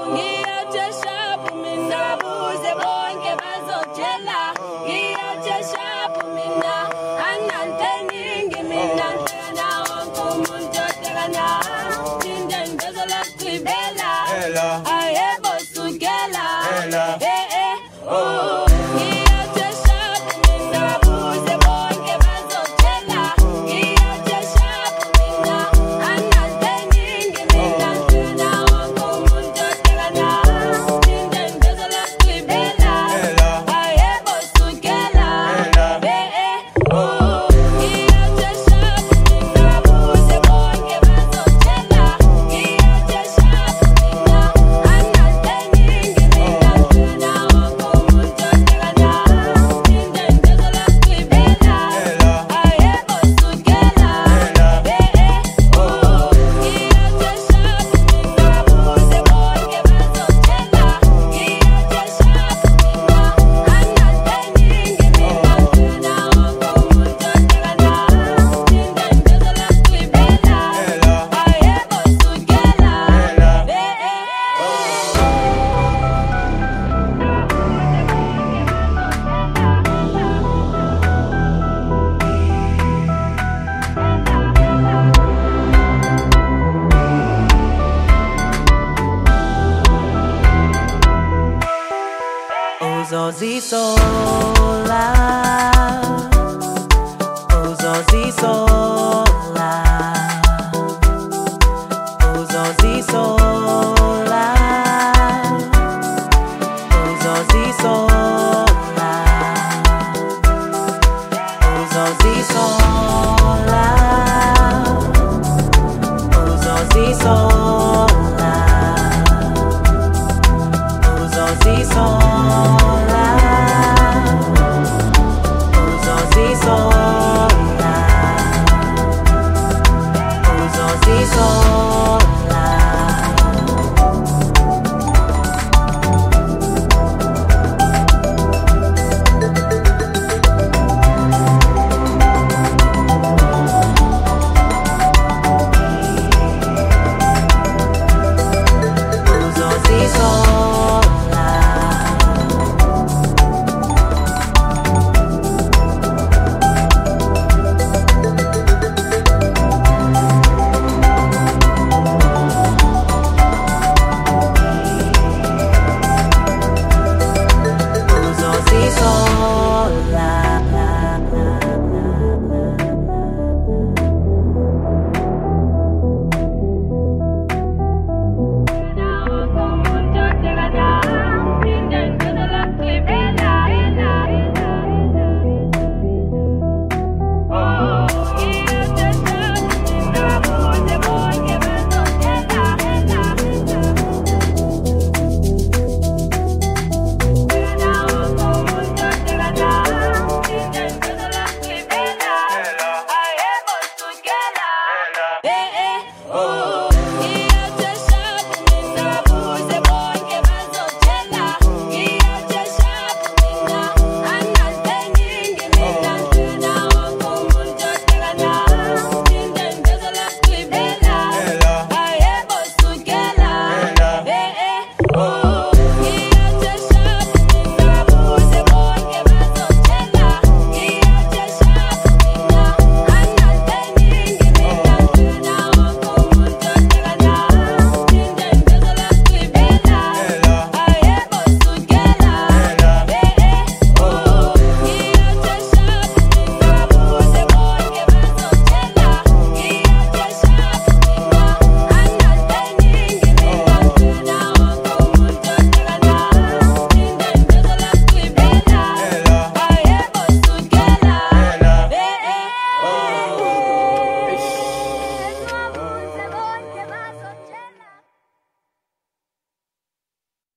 ngiyatsheshapu mina buze bonke bazotshela ngiyatsheshapu mina ananteningi mina ntena wonke umuntu otekana thinde ngibezela sigcibela ayebo sukela ngiyatsheshapu mina buze bonke bazotshela ngiyatsheshapu mina ananteningi mina ntena wonke umuntu otekana thinde ngibezela sigcibela ayebo sukela ngiyatsheshapu mina buze bonke bazotshela ngiyatsheshapu mina ananteningi mina ntena wonke umuntu otekana thinde ngibezela sigcibela ayebo sukela ngiyatsheshapu mina buze bonke bazotshela ngiyatsheshapu mina ananteningi mina ntena wonke umuntu otekana thinde ngibezela sigcibela ayebo sukela Uzozisola, uzozisola.